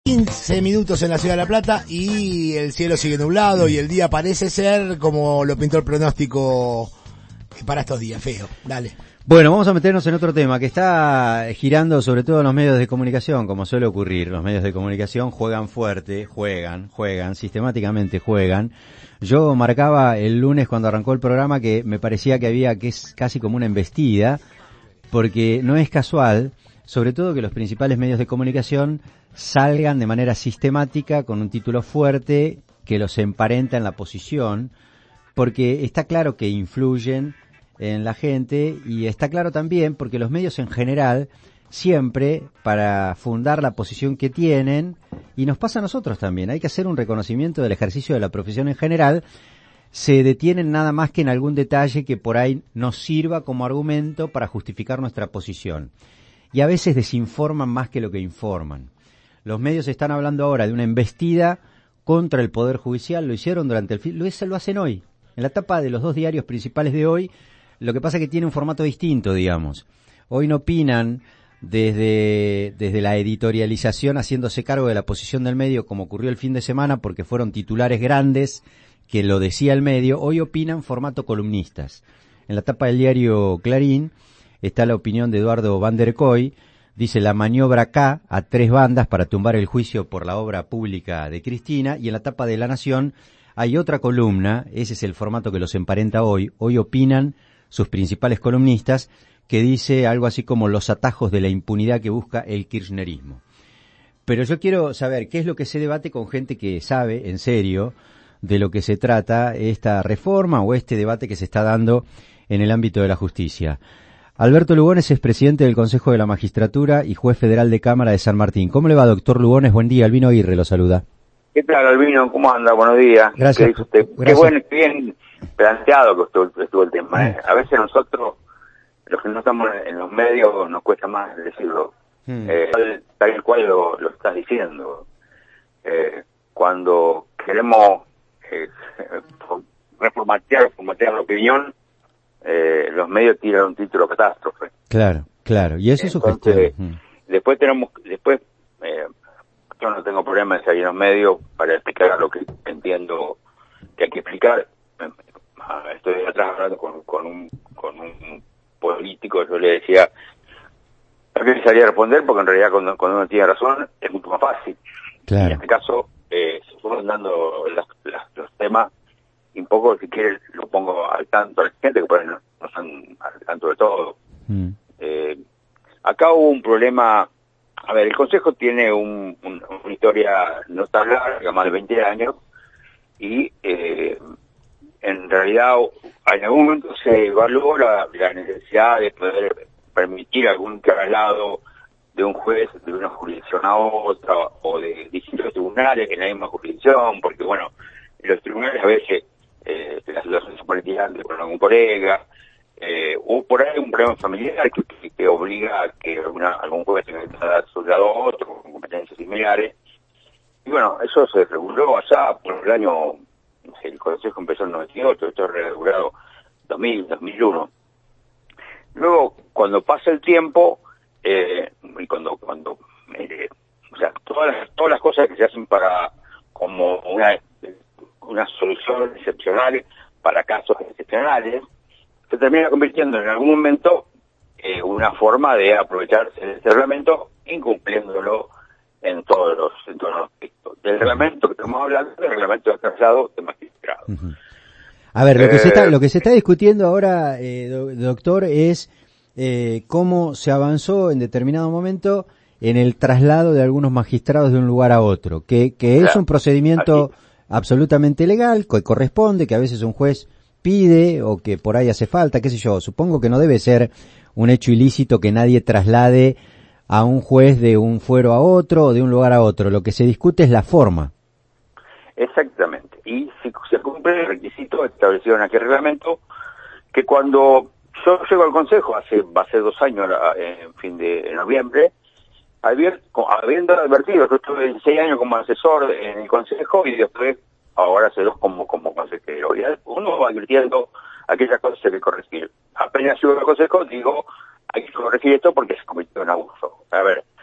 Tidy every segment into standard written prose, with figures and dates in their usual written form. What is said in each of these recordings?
15 minutos en la Ciudad de La Plata y el cielo sigue nublado y el día parece ser como lo pintó el pronóstico para estos días, feo. Dale. Bueno, vamos a meternos en otro tema que está girando sobre todo en los medios de comunicación, como suele ocurrir. Los medios de comunicación juegan fuerte, juegan, sistemáticamente juegan. Yo marcaba el lunes cuando arrancó el programa que me parecía que es casi como una embestida, porque no es casual, sobre todo que los principales medios de comunicación salgan de manera sistemática con un título fuerte que los emparenta en la posición, porque está claro que influyen en la gente y está claro también porque los medios en general siempre para fundar la posición que tienen, y nos pasa a nosotros también, hay que hacer un reconocimiento del ejercicio de la profesión en general, se detienen nada más que en algún detalle que por ahí nos sirva como argumento para justificar nuestra posición. Y a veces desinforman más que lo que informan. Los medios están hablando ahora de una embestida contra el Poder Judicial, lo hicieron durante lo hacen hoy, en la tapa de los dos diarios principales de hoy. Lo que pasa es que tiene un formato distinto, digamos. Hoy no opinan desde la editorialización haciéndose cargo de la posición del medio como ocurrió el fin de semana porque fueron titulares grandes que lo decía el medio. Hoy opinan formato columnistas. En la tapa del diario Clarín está la opinión de Eduardo Van der Kooi. Dice la maniobra K a 3 bandas para tumbar el juicio por la obra pública de Cristina. Y en la tapa de La Nación hay otra columna, ese es el formato que los emparenta hoy. Hoy opinan sus principales columnistas, que dice algo así como los atajos de la impunidad que busca el kirchnerismo. Pero yo quiero saber qué es lo que se debate con gente que sabe, en serio, de lo que se trata esta reforma o este debate que se está dando en el ámbito de la justicia. Alberto Lugones es presidente del Consejo de la Magistratura y juez federal de Cámara de San Martín. ¿Cómo le va, doctor Lugones? Buen día, Albino Aguirre lo saluda. ¿Qué tal, Albino? ¿Cómo anda? Buenos días. Gracias. ¿Qué dice usted? Gracias. Qué bueno, qué bien planteado que estuvo el tema. A veces nosotros, los que no estamos en los medios, nos cuesta más decirlo. Tal cual lo estás diciendo. Cuando queremos reformatear la opinión, los medios tiran un título catástrofe. Claro. Y eso es su gestión. Después yo no tengo problema en salir en los medios para explicar lo que entiendo que hay que explicar. Estoy atrás hablando con un político, yo le decía, no que salía a responder porque en realidad cuando uno tiene razón es mucho más fácil. Claro. En este caso, se fueron dando los temas y un poco, si quiere, lo pongo al tanto a la gente que por ahí no están al tanto de todo. Acá hubo un problema. A ver, el Consejo tiene una historia no tan larga, más de 20 años, y en realidad en algún momento se evaluó la necesidad de poder permitir algún traslado de un juez de una jurisdicción a otra, o de distintos tribunales en la misma jurisdicción, porque bueno, en los tribunales a veces la situación se pone tirante con algún colega, o por ahí un problema familiar que obliga a que algún juez tenga que trasladar su lado a otro con competencias similares. Y bueno, eso se reguló allá por el año, no sé, el Consejo empezó en el 98, esto es regulado 2000, 2001. Luego, cuando pasa el tiempo, y cuando o sea, todas las cosas que se hacen para como una solución excepcional para casos excepcionales, se termina convirtiendo en algún momento una forma de aprovecharse de ese reglamento, incumpliéndolo en todos los aspectos. Del reglamento que estamos hablando, del reglamento de traslado de magistrados. A ver, lo que se está discutiendo ahora, doctor, es cómo se avanzó en determinado momento en el traslado de algunos magistrados de un lugar a otro, que es un procedimiento absolutamente legal, que corresponde, que a veces un juez pide o que por ahí hace falta, qué sé yo. Supongo que no debe ser un hecho ilícito que nadie traslade a un juez de un fuero a otro o de un lugar a otro. Lo que se discute es la forma. Exactamente. Y si se cumple el requisito establecido en aquel reglamento, que cuando yo llego al Consejo, va a ser 2 años, en noviembre, habiendo advertido, yo estuve 16 años como asesor en el Consejo y después, ahora hace 2 como consejero. Y uno va advirtiendo aquellas cosas que hay que corregir. Apenas llego al Consejo, digo, hay que corregir esto porque se cometió un abuso. A ver,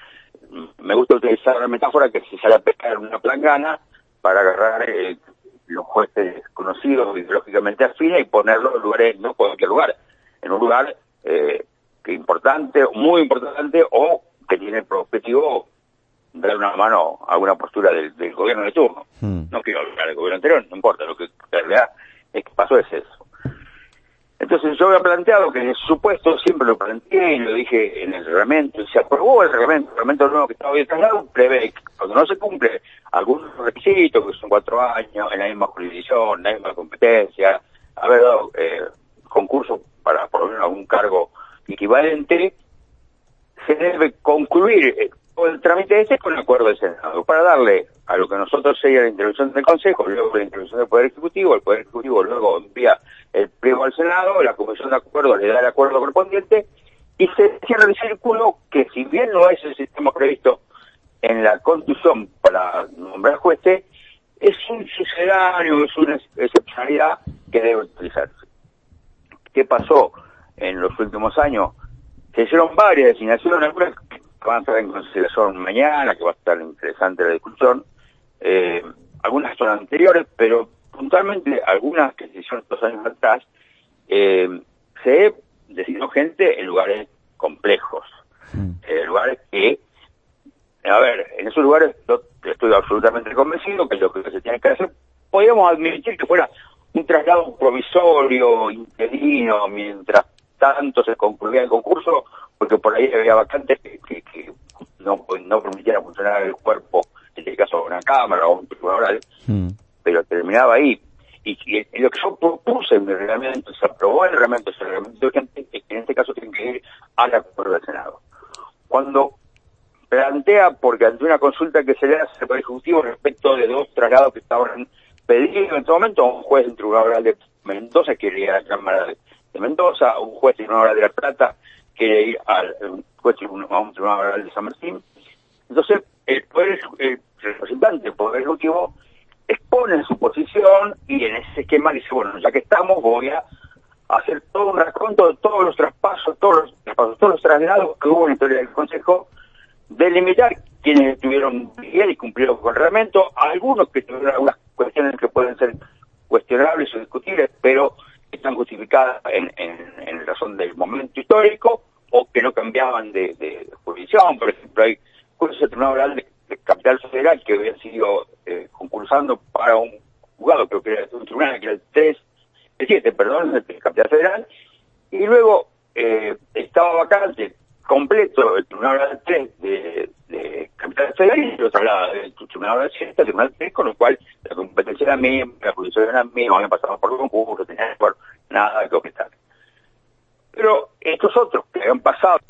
me gusta utilizar la metáfora que se sale a pescar en una plangana para agarrar los jueces conocidos ideológicamente afines y ponerlos en lugares, no cualquier lugar, en un lugar que importante, muy importante, o que tiene por objetivo dar una mano a una postura del gobierno de turno. No quiero hablar del gobierno anterior, no importa, lo que en realidad es que pasó es eso. Entonces yo había planteado que en el supuesto, siempre lo planteé y lo dije en el reglamento, y se aprobó el reglamento nuevo que estaba hoy trasladado, prevé que cuando no se cumple algunos requisitos, que son 4 años, en la misma jurisdicción, en la misma competencia, haber dado concurso para por lo menos algún cargo equivalente, se debe concluir todo el trámite ese con acuerdo del Senado, para darle a lo que nosotros sería la intervención del Consejo, luego la intervención del Poder Ejecutivo, el Poder Ejecutivo luego envía el pliego al Senado, la Comisión de Acuerdo le da el acuerdo correspondiente, y se cierra el círculo que, si bien no es el sistema previsto en la Constitución para nombrar jueces, es un sucedáneo, es una excepcionalidad que debe utilizarse. ¿Qué pasó en los últimos años? Se hicieron varias designaciones, algunas que van a estar en consideración mañana, que va a estar interesante la discusión, algunas son anteriores, pero puntualmente algunas que se hicieron 2 años atrás, se designó gente en lugares complejos, lugares que, a ver, en esos lugares yo estoy absolutamente convencido que lo que se tiene que hacer, podríamos admitir que fuera un traslado provisorio, interino, mientras tanto se concluía el concurso, porque por ahí había vacantes que no permitieran funcionar el cuerpo, en este caso una cámara o un tribunal oral, pero terminaba ahí. Y lo que yo propuse en mi reglamento, se aprobó el reglamento, urgente, es que en este caso tienen que ir al acuerdo del Senado. Cuando plantea, porque ante una consulta que se le hace al Poder Ejecutivo respecto de 2 traslados que estaban pedidos en este momento, un juez del Tribunal Oral de Mendoza quiere ir a la Cámara de Mendoza, un juez del Tribunal Oral de La Plata quiere ir a un Tribunal Oral de San Martín. Entonces, el representante del Poder Ejecutivo expone su posición y en ese esquema dice, bueno, ya que estamos, voy a hacer todo un raconto de todos los traspasos, todos los traslados que hubo en la historia del Consejo, delimitar quienes estuvieron bien y cumplieron con el reglamento, algunos que tuvieron algunas cuestiones que pueden ser cuestionables o discutibles, pero están justificadas en razón del momento histórico, o que no cambiaban de jurisdicción. Por ejemplo, hay jueces del Tribunal Oral de Capital Federal que habían sido concursando para un juzgado, creo que era un tribunal que era el 7, de Capital Federal, y luego estaba vacante completo el Tribunal Oral 3 de Capital Federal y lo traslada del Tribunal Oral 7 al Tribunal 3, con lo cual la competencia era misma, la jurisdicción era misma, habían pasado por concurso, tenían por nada que objetar. Pero estos otros que habían pasado,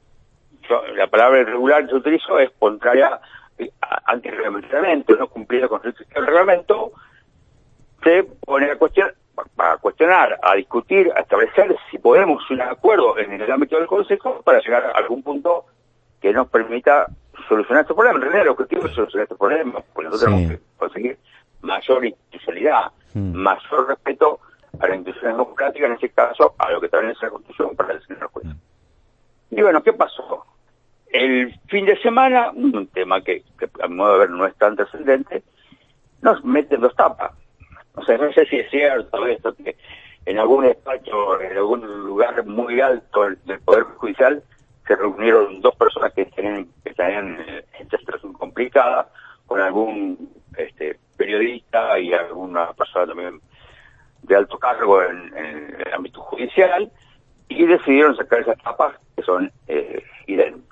la palabra irregular que se utilizó es contraria antirreglamentariamente, no cumpliendo con el reglamento, se pone a cuestionar, a discutir, a establecer si podemos un acuerdo en el ámbito del Consejo para llegar a algún punto que nos permita solucionar este problema. En realidad el objetivo es solucionar este problema, porque nosotros tenemos que conseguir mayor institucionalidad, mayor respeto a la institución democrática, en este caso a lo que establece la Constitución para designar al juez. Y bueno, ¿qué pasó? El fin de semana, un tema que a mi modo de ver no es tan trascendente, nos meten 2 tapas. O sea, no sé si es cierto esto, que en algún despacho, en algún lugar muy alto del Poder Judicial, se reunieron 2 personas que estarían en esta situación complicada, con algún periodista y alguna persona también de alto cargo en el ámbito judicial, y decidieron sacar esas tapas que son idénticas.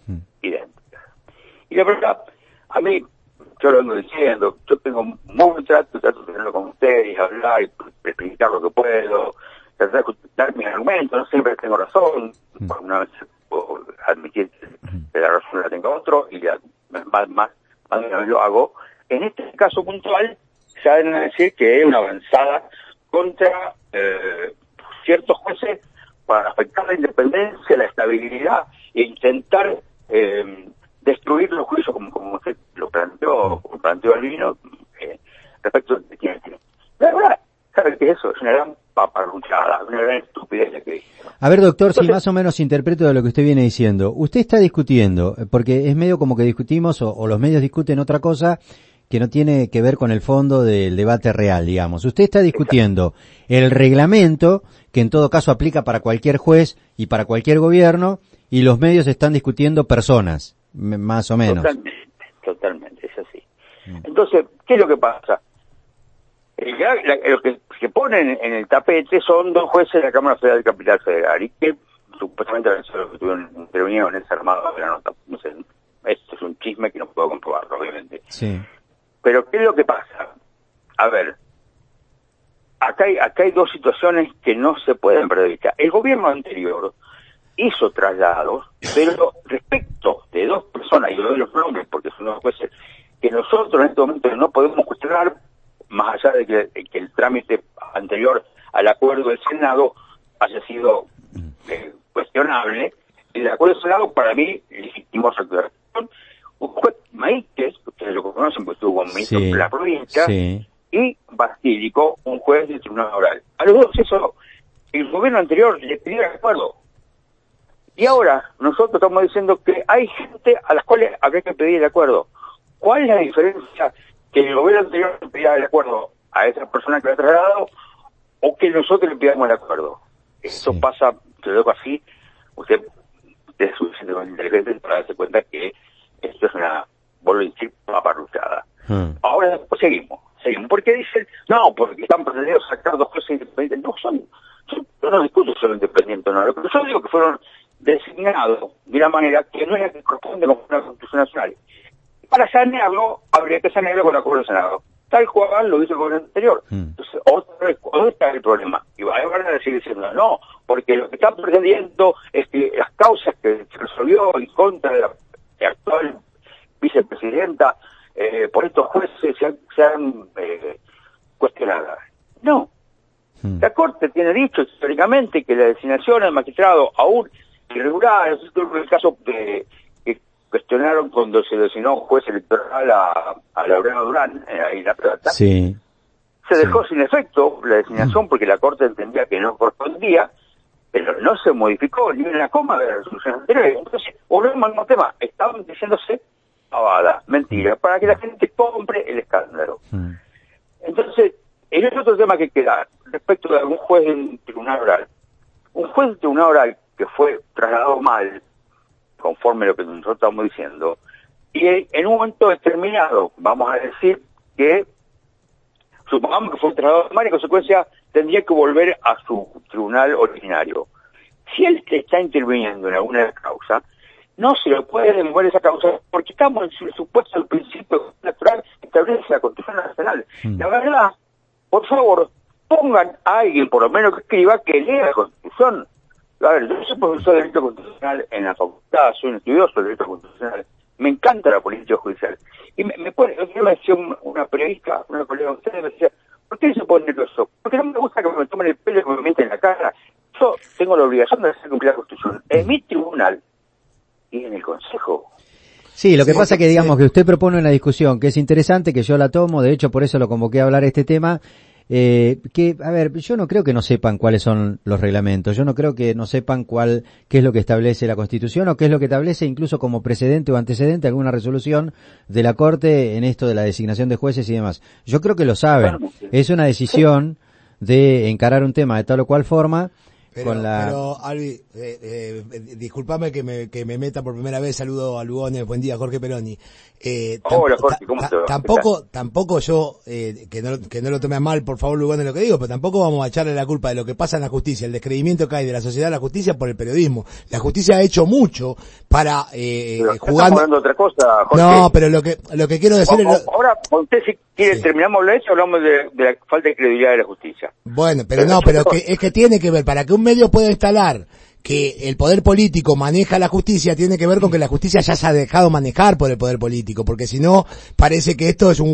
Y la verdad, a mí, yo lo vengo diciendo, yo tengo muy trato de tenerlo con ustedes, hablar y explicar lo que puedo, tratar de justificar mis argumentos, no siempre tengo razón, por una vez puedo admitir que la razón la tenga otro, y ya más de una vez lo hago. En este caso puntual, se van a decir que es una avanzada contra ciertos jueces para afectar la independencia, la estabilidad e intentar destruir los juicios como usted lo planteó Albino respecto de quienes tienen. La verdad, ¿sabe qué es eso? Es una gran paparruchada, una gran estupidez la que dice. A ver, doctor, Entonces, si más o menos interpreto de lo que usted viene diciendo. Usted está discutiendo, porque es medio como que discutimos, o los medios discuten otra cosa que no tiene que ver con el fondo del debate real, digamos. Usted está discutiendo el reglamento, que en todo caso aplica para cualquier juez y para cualquier gobierno, y los medios están discutiendo personas, más o menos. Totalmente, es así. Entonces, ¿qué es lo que pasa? Lo que se ponen en el tapete son dos jueces de la Cámara Federal de Capital Federal, y que supuestamente intervinieron en ese armado de la nota. No sé, esto es un chisme que no puedo comprobarlo, obviamente. Sí. Pero ¿qué es lo que pasa? A ver, acá hay dos situaciones que no se pueden perder de vista. El gobierno anterior hizo traslados, pero respecto de dos personas, y yo doy los nombres porque son dos jueces, que nosotros en este momento no podemos cuestionar, más allá de que el trámite anterior al acuerdo del Senado haya sido cuestionable, el acuerdo del Senado para mí legitimó su actuación. Un juez Maíquez, ustedes lo conocen porque estuvo con ministro de la provincia, y Bastílico, un juez del Tribunal Oral. A los dos eso, el gobierno anterior le pidió el acuerdo. Y ahora nosotros estamos diciendo que hay gente a las cuales habría que pedir el acuerdo. ¿Cuál es la diferencia que el gobierno anterior le pidiera el acuerdo a esa persona que lo ha trasladado o que nosotros le pidamos el acuerdo? Esto pasa, te lo digo así, usted es suficientemente inteligente para darse cuenta que esto es una, vuelvo a decir, paparruchada. Ahora después seguimos, porque dicen, no, porque están pretendiendo sacar dos cosas independientes. No, yo no discuto si son independientes o no, pero yo digo que fueron designados de una manera que no es la que corresponde con una Constitución Nacional. Para sanearlo, habría que sanearlo con el acuerdo del Senado. Tal cual lo hizo el gobierno anterior. Entonces, otra vez, ¿dónde está el problema? Y van a decir diciendo, no, porque lo que están pretendiendo es que las causas que se resolvió en contra de la actual vicepresidenta por estos jueces sean cuestionadas. No. La Corte tiene dicho históricamente que la designación del magistrado aún irregular, es el caso de que cuestionaron cuando se designó juez electoral a Laureano Durán, ahí en La Plata. Se dejó sin efecto la designación porque la Corte entendía que no correspondía, pero no se modificó ni una coma de la resolución anterior. Entonces, volvemos al mismo tema, estaban diciéndose pavada, mentira, para que la gente compre el escándalo. Entonces, el otro tema que queda respecto de algún juez del tribunal oral. Un juez del tribunal oral que fue trasladado mal, conforme a lo que nosotros estamos diciendo, y en un momento determinado, vamos a decir que, supongamos que fue trasladado mal y en consecuencia tendría que volver a su tribunal originario. Si él está interviniendo en alguna causa, no se lo puede devolver esa causa porque estamos en el supuesto del principio natural que establece la Constitución Nacional. La verdad, por favor, pongan a alguien, por lo menos que escriba, que lea la Constitución. A ver, yo soy profesor de Derecho Constitucional en la facultad, soy un estudioso de Derecho Constitucional, me encanta la política judicial. Y me decía una periodista, una colega de ustedes, me decía, ¿por qué se pone nervioso? Porque no me gusta que me tomen el pelo y que me mienten en la cara. Yo tengo la obligación de hacer cumplir la Constitución en mi tribunal y en el Consejo. Sí, lo que pasa que digamos que usted propone una discusión que es interesante, que yo la tomo, de hecho por eso lo convoqué a hablar este tema, que, a ver, yo no creo que no sepan cuáles son los reglamentos, yo no creo que no sepan qué es lo que establece la Constitución o qué es lo que establece incluso como precedente o antecedente alguna resolución de la Corte en esto de la designación de jueces y demás. Yo creo que lo saben, es una decisión de encarar un tema de tal o cual forma. Pero Albi, discúlpame que me meta por primera vez, saludo a Lugones, buen día, Jorge Peroni. Hola Jorge, ¿cómo te va? Tampoco yo, que no lo tome a mal, por favor, Lugones, lo que digo, pero tampoco vamos a echarle la culpa de lo que pasa en la justicia, el descreimiento que hay de la sociedad a la justicia por el periodismo. La justicia ha hecho mucho para, jugando... Estamos hablando de otra cosa, Jorge. No, pero lo que quiero decir Ahora, usted si quiere, terminamos la hecho, hablamos de la falta de credibilidad de la justicia. Bueno, pero es que tiene que ver, para que un medio pueda instalar que el poder político maneja la justicia, tiene que ver con que la justicia ya se ha dejado manejar por el poder político, porque si no, parece que esto es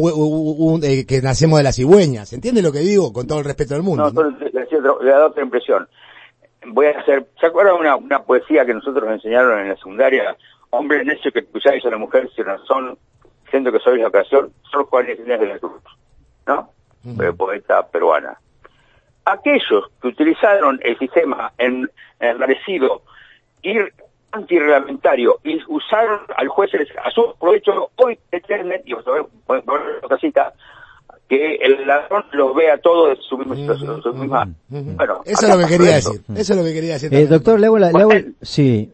que nacemos de la cigüeña. ¿Se entiende lo que digo? Con todo el respeto del mundo. No, le da otra impresión. ¿Se acuerdan una poesía que nosotros nos enseñaron en la secundaria? Hombre necio que escucháis a la mujer sin razón, siendo que sois la ocasión, son Juan Inés de la Cruz, ¿no? Poeta peruana. aquellos que utilizaron el sistema enrarecido y antirreglamentario y usaron al juez a su provecho, hoy pretenden, y vamos a ver otra cita, que el ladrón los vea todo de su misma situación, su misma... Bueno, eso es lo que quería decir. Eso es lo que quería decir. Doctor, le hago sí.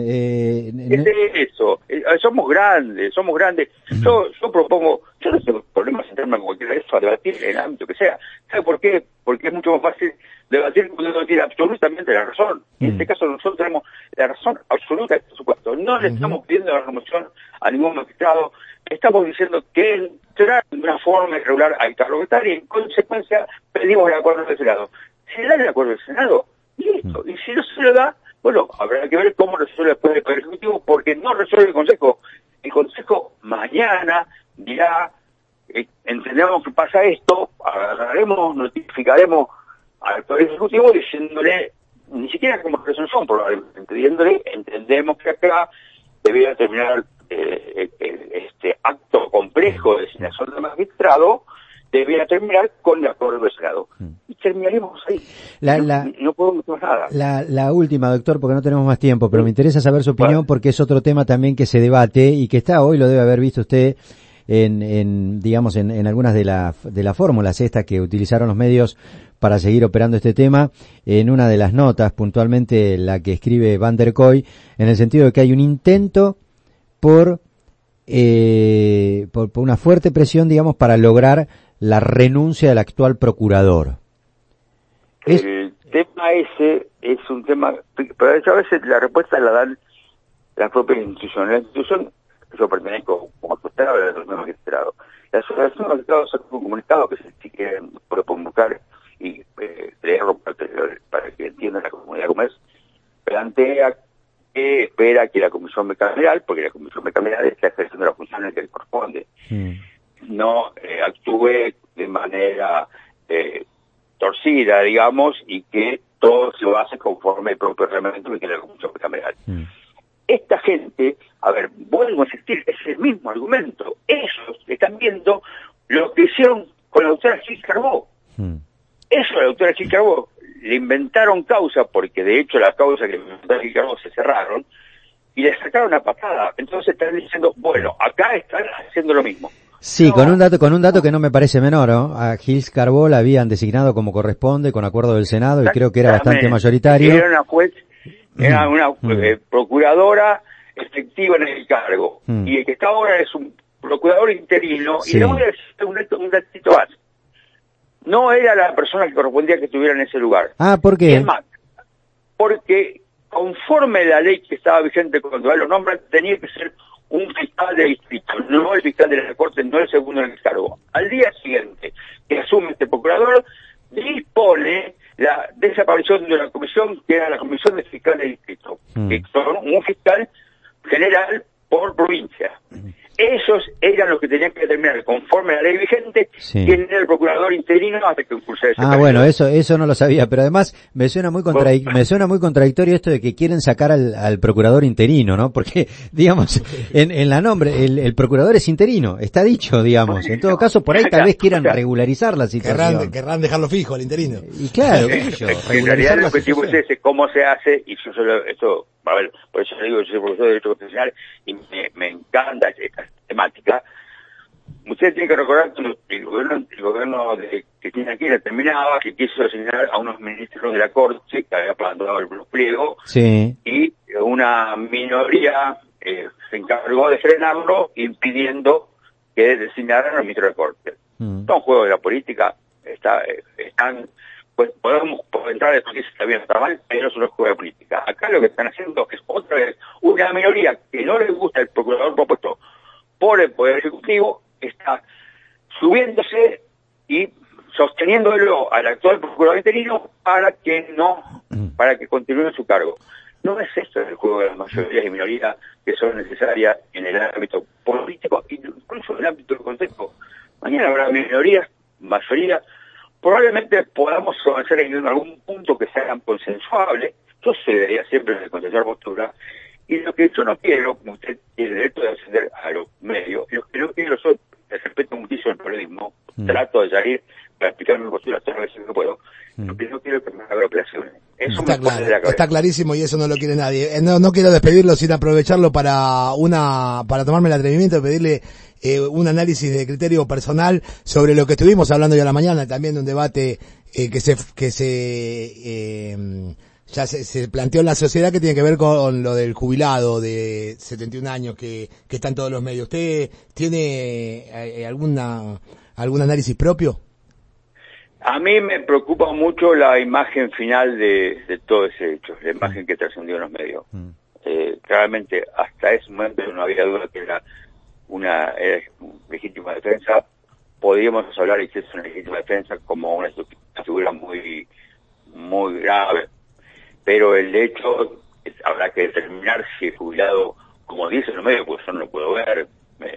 Eso, somos grandes. Yo propongo, yo no tengo problemas en sentarme con cualquiera de eso a debatir en el ámbito que sea. ¿Sabe por qué? Porque es mucho más fácil debatir cuando uno tiene absolutamente la razón. En este caso nosotros tenemos la razón absoluta, por supuesto. No le estamos pidiendo la remoción a ningún magistrado, estamos diciendo que entrar de una forma irregular al cargo que está, y en consecuencia pedimos el acuerdo del Senado. Si le da el acuerdo del Senado, listo. Y si no se lo da, bueno, habrá que ver cómo resuelve después el Poder Ejecutivo, porque no resuelve el Consejo. El Consejo mañana dirá, entendemos que pasa esto, agarraremos, notificaremos al Poder Ejecutivo diciéndole, ni siquiera como resolución, probablemente, diciéndole, entendemos que acá debería terminar este acto complejo de designación del magistrado, debería terminar con el acuerdo del Senado. Y terminaremos ahí. No podemos más nada. La última, doctor, porque no tenemos más tiempo, pero me interesa saber su opinión porque es otro tema también que se debate y que está hoy, lo debe haber visto usted digamos, en algunas de las fórmulas estas que utilizaron los medios para seguir operando este tema, en una de las notas, puntualmente la que escribe Van der Kooi, en el sentido de que hay un intento por una fuerte presión, digamos, para lograr la renuncia del actual procurador. El tema ese es un tema, pero a veces la respuesta la dan las propias instituciones. La institución, yo pertenezco como magistrado de los magistrados. La asociación de magistrados sacó un comunicado que si quieren pueden buscar y leerlo para que entiendan la comunidad como es, plantea que espera que la Comisión Bicameral, porque la Comisión Bicameral está ejerciendo las funciones que le corresponde, no actúe de manera torcida, digamos, y que todo se base conforme el propio reglamento que tiene la Comisión Bicameral. Esta gente, a ver, vuelvo a insistir, es el mismo argumento. Ellos están viendo lo que hicieron con la doctora Gil Carbó. Eso, la doctora Gil Carbó, le inventaron causa, porque de hecho las causas que le inventaron Gil Carbó se cerraron, y le sacaron una patada. Entonces están diciendo, bueno, acá están haciendo lo mismo. Sí, con un dato que no me parece menor, ¿no? A Gil Carbó la habían designado como corresponde, con acuerdo del Senado, y creo que era bastante mayoritario. Era una juez, era una procuradora efectiva en el cargo, y el que está ahora es un procurador interino, y le voy a decir un datito más. No era la persona que correspondía que estuviera en ese lugar. Ah, ¿por qué? Es más, porque conforme la ley que estaba vigente cuando él lo nombra, tenía que ser un fiscal de distrito, no el fiscal de la Corte, no el segundo en el cargo. Al día siguiente que asume este procurador, dispone la desaparición de la comisión, que era la comisión de fiscal de distrito, que son un fiscal general por provincia. Esos eran los que tenían que determinar, conforme a la ley vigente, quién era el procurador interino hasta que cursara ese periodo. Bueno, eso no lo sabía, pero además me suena muy contradictorio esto de que quieren sacar al procurador interino, ¿no? Porque, digamos, en la nombre, el procurador es interino, está dicho, digamos. En todo caso, por ahí tal vez quieran regularizar la situación. Querrán dejarlo fijo al interino. Y claro, qué sé yo, en realidad el objetivo es ese, cómo se hace, y yo esto, a ver, por eso digo, yo soy profesor de Derecho Constitucional y me encanta esta temática. Ustedes tienen que recordar que el gobierno de Cristina Kirchner terminaba, que quiso asignar a unos ministros de la Corte que había plantado el pliego, y una minoría se encargó de frenarlo, impidiendo que designaran a los ministros de la Corte. Son juegos de la política, están, pues podemos entrar a discutir si está bien o está mal, pero eso no es juego de política. Acá lo que están haciendo es otra vez una minoría que no les gusta el procurador propuesto por el Poder Ejecutivo, está subiéndose y sosteniéndolo al actual procurador interino para que continúe en su cargo. No es esto el juego de las mayorías y minorías que son necesarias en el ámbito político, incluso en el ámbito del Consejo. Mañana habrá minorías, mayoría, probablemente podamos avanzar en algún punto que sea consensuable. Yo debería siempre consensuar postura. Y lo que yo no quiero, como usted tiene derecho de acceder a los medios, lo que no quiero, yo respeto muchísimo el periodismo, trato de salir para explicar mi postura todas las veces que puedo, porque no quiero que me haga operaciones. Eso Está me pone de la cabeza. está clarísimo y eso no lo quiere nadie. No quiero despedirlo sin aprovecharlo para tomarme el atrevimiento de pedirle un análisis de criterio personal sobre lo que estuvimos hablando hoy a la mañana, también de un debate ya se planteó en la sociedad, que tiene que ver con lo del jubilado de 71 años que está en todos los medios. ¿Usted tiene algún análisis propio? A mí me preocupa mucho la imagen final de todo ese hecho, la imagen que trascendió en los medios. Claramente, hasta ese momento no había duda que era una legítima defensa. Podríamos hablar de que es una legítima defensa como una figura muy, muy grave, pero el hecho habrá que determinar si el jubilado, como dice en los medios, pues yo no lo puedo ver,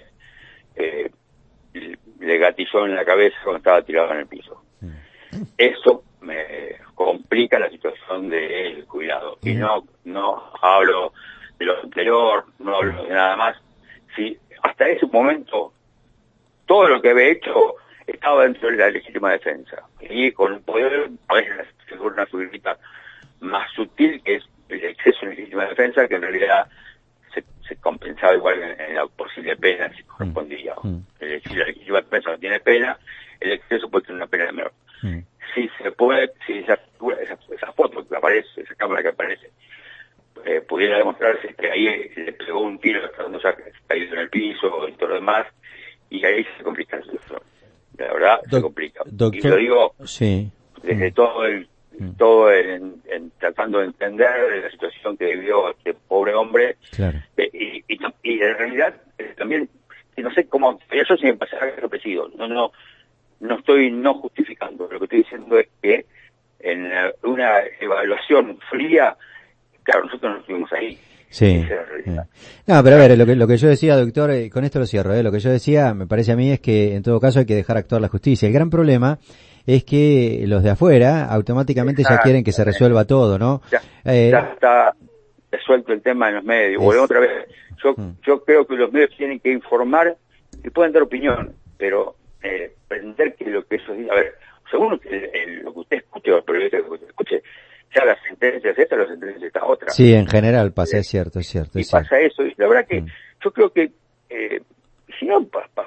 le gatilló en la cabeza cuando estaba tirado en el piso. Eso me complica la situación del jubilado. Y no hablo de lo anterior, no hablo de nada más. Si hasta ese momento todo lo que había hecho estaba dentro de la legítima defensa. Y con un poder, a veces una figurita más sutil, que es el exceso en legítima defensa, que en realidad se compensaba igual en la posible pena si correspondía. Si la legítima defensa no tiene pena, el exceso puede tener una pena menor. Si se puede, si esa foto que aparece, esa cámara que aparece, pudiera demostrarse que ahí le pegó un tiro estando ya caído en el piso y todo lo demás, y ahí se complica la situación. La verdad, se complica. Y lo digo desde todo tratando de entender la situación que vivió este pobre hombre. Claro. Y en realidad también, no sé cómo, eso sí me pasa repetido. No estoy justificando. Lo que estoy diciendo es que en una evaluación fría, claro, nosotros no estuvimos ahí. Sí. No, pero a ver, lo que yo decía, doctor, con esto lo cierro, lo que yo decía, me parece a mí, es que en todo caso hay que dejar actuar la justicia. El gran problema es que los de afuera automáticamente ya quieren que se resuelva todo, ¿no? Ya está resuelto el tema en los medios. Volvemos otra vez. Yo creo que los medios tienen que informar y pueden dar opinión, pero pretender que lo que ellos dicen, a ver, según lo que usted escuche, o el periodista que usted escuche, ya las sentencias esta, las sentencias esta otra. Sí, en general pasa, es cierto. Y pasa eso, y la verdad que yo creo que, si no,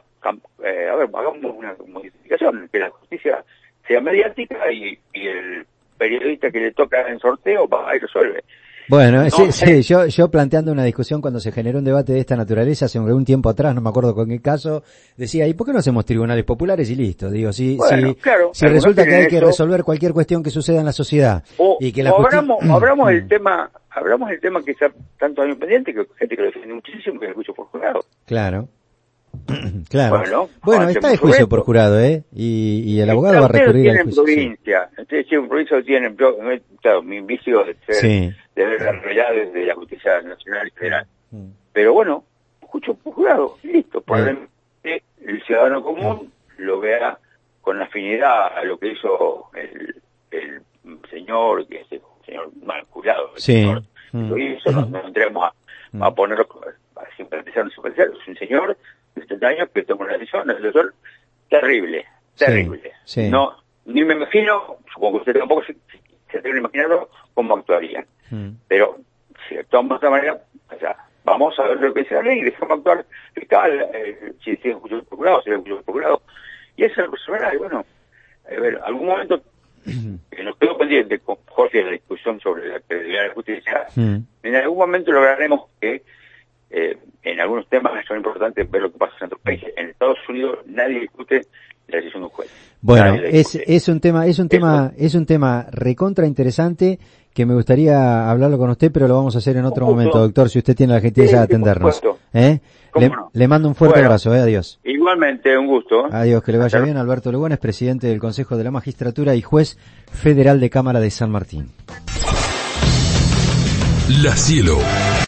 hagamos una modificación, que la justicia sea mediática y el periodista que le toca en sorteo va y resuelve. Bueno, yo planteando una discusión cuando se generó un debate de esta naturaleza hace algún tiempo atrás, no me acuerdo con qué caso, decía, ¿y por qué no hacemos tribunales populares y listo? Digo, si resulta que hay que resolver cualquier cuestión que suceda en la sociedad y que la abramos el tema que está tantos años pendiente, que gente que lo defiende muchísimo, que es el juicio por jurado. Claro. Bueno, está el juicio por jurado, y el abogado va a recurrir al juicio. Ustedes en provincia tienen, claro, mi vicio de ver la realidad desde la justicia nacional y federal. Pero bueno, juicio por jurado, listo. Probablemente el ciudadano común lo vea con afinidad a lo que hizo el señor, que es el señor mal jurado. Lo hizo, no entremos a ponerlo, a simpatizar, es un señor de 70 años que tomó una decisión, terrible. No, ni me imagino, supongo que usted tampoco se atreve a imaginarlo, cómo actuaría. Pero si actuamos de esta manera, o sea, vamos a ver lo que dice la ley y dejamos actuar fiscal, si es un juicio procurado, si es un juicio procurado, y eso es resolverá. Y bueno, a ver, algún momento que nos quedó pendiente con Jorge la discusión sobre la credibilidad de la justicia, en algún momento lograremos que en algunos temas son importantes ver lo que pasa en otros países. En Estados Unidos nadie discute la decisión de un juez. Bueno, es un tema recontra interesante que me gustaría hablarlo con usted, pero lo vamos a hacer en otro momento, doctor, si usted tiene la gentileza de atendernos. Le mando un fuerte abrazo, adiós. Igualmente, un gusto. Adiós, que le vaya bien. Alberto Lugones, presidente del Consejo de la Magistratura y juez federal de Cámara de San Martín. La Cielo.